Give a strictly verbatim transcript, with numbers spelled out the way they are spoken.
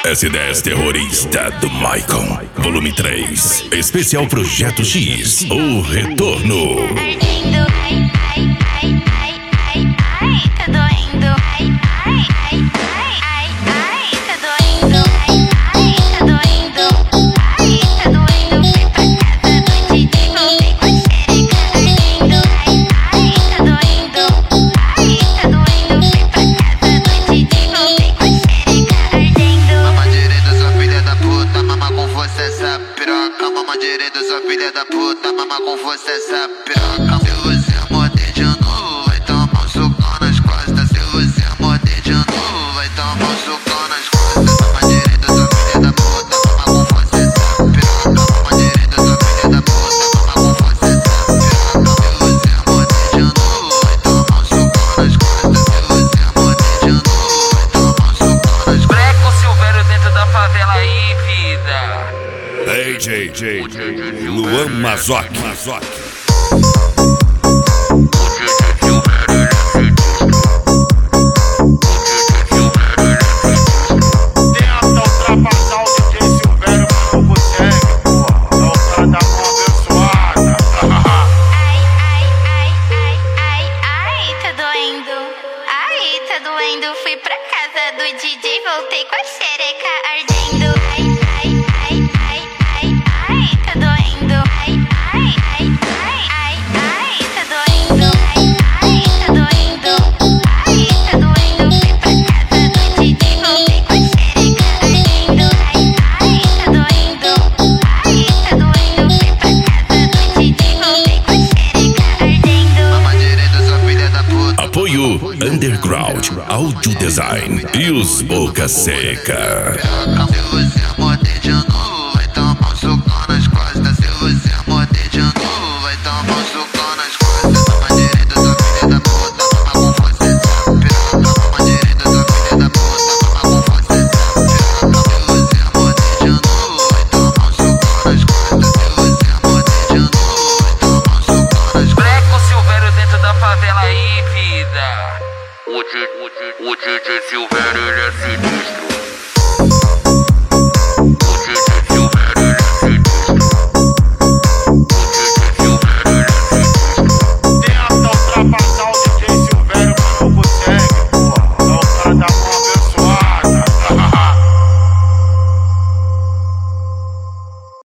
S dez Terrorista do Maicon, volume três, especial Projeto X, o retorno. Ardendo, ai, ai, ai, ai, ai, ai, tá doendo, ai, ai, ai, ai, ai, tá doendo, ai, ai, tá doendo, ai, tá doendo. Fui pra casa do D J, voltei com a xereca ardendo, ai, ai, tá doendo, ai, tá doendo. Fui pra casa do D J, voltei com a xereca ardendo. Mama direita, sua filha da puta, mama com força essa piroca. Mama direita, sua filha da puta, mama com força essa piroca. Se você morder de novo, vai tomar um socão nas costas. Se você morder de novo, vai tomar um socão nas costas. Mama direita, sua filha da puta, mama com força essa piroca. Mama direita, sua filha da puta, mama com força essa piroca. Se você morder de novo, vai tomar um socão nas costas. Se você morder de novo, vai tomar um socão nas costas. Breco Silvério dentro da favela aí, vida. D J Luan Mazoc. Fui pra casa do D J, voltei com a xereca ardendo. Ai, ai, ai, ai, ai, ai, tá doendo. Ai, ai, ai, ai, ai, ai, tá doendo. Ai, ai, tá doendo. Ai, tá doendo. Fui pra casa do D J, voltei com a xereca ardendo. Ai, ai, tá doendo. Ai, tá doendo. Fui pra casa do D J, voltei com a xereca ardendo. Mama direita, sua filha da puta. Apoio Underground Audio Design e os Boca Seca. Se você morder de novo, vai tomar um socão nas costas. Se você morder de novo, vai tomar um socão nas costas. Mama direita, sua filha da puta, mama com força essa piroca. Mama direita, sua filha da puta, mama com força essa piroca. Se você morder de novo, vai tomar um socão nas costas. Se você morder de novo, vai tomar um socão nas costas. Breco Silvério dentro da favela aí, vida. O D J Silvério, ele é sinistro.